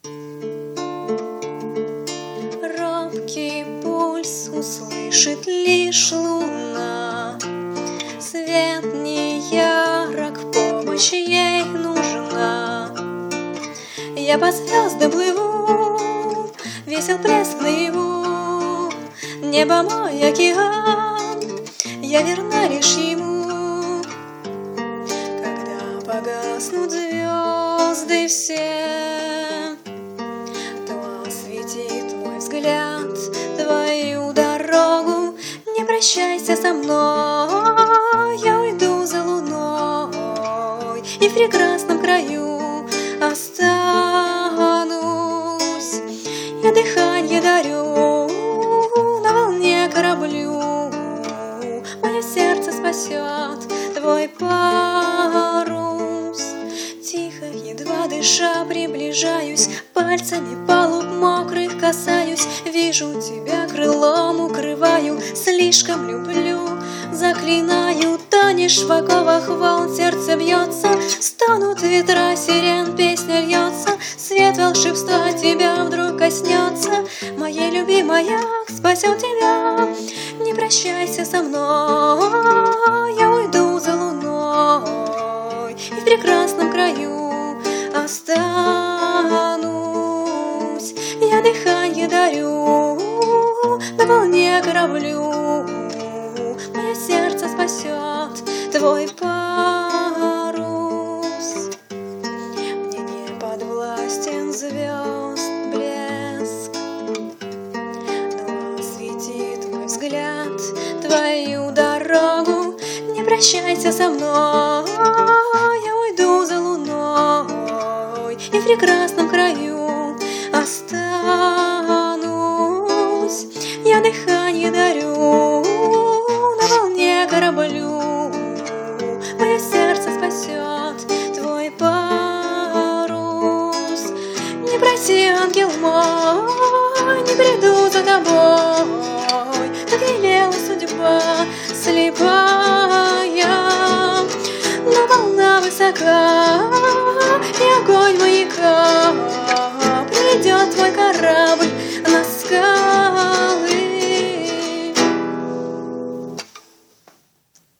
Робкий пульс услышит лишь луна, свет не ярок, помощь ей нужна. Я по звездам плыву, весел плеск наяву, небо мой океан, я верна лишь ему. Когда погаснут звезды все, то осветит мой взгляд твою дорогу. Не прощайся со мной, я уйду за луной, и в прекрасном краю останусь. Я дыханье дарю на волне кораблю, мое сердце спасет твой парус. Тихо, едва дыша, приближаюсь, пальцами палуб мокрых касаюсь. Вижу тебя, крылом укрываю, слишком люблю, заклинаю. Тонешь в оковах волн, сердце бьется, стонут ветра, сирен, песня льется. Свет волшебства тебя вдруг коснется, моей любимая спасет тебя. Не прощайся со мной, я уйду за луной, и в прекрасном краю останусь. Я дыханье дарю на волне кораблю, мое сердце спасет твой парус. Мне не подвластен звезд блеск, но осветит мой взгляд твою дорогу. Не прощайся со мной, я уйду за луной, и в прекрасном краю останусь. Я дыханье дарю на волне кораблю, мое сердце спасет твой парус. Не проси, ангел мой, не приду за тобой, так велела судьба слепая, но волна высока,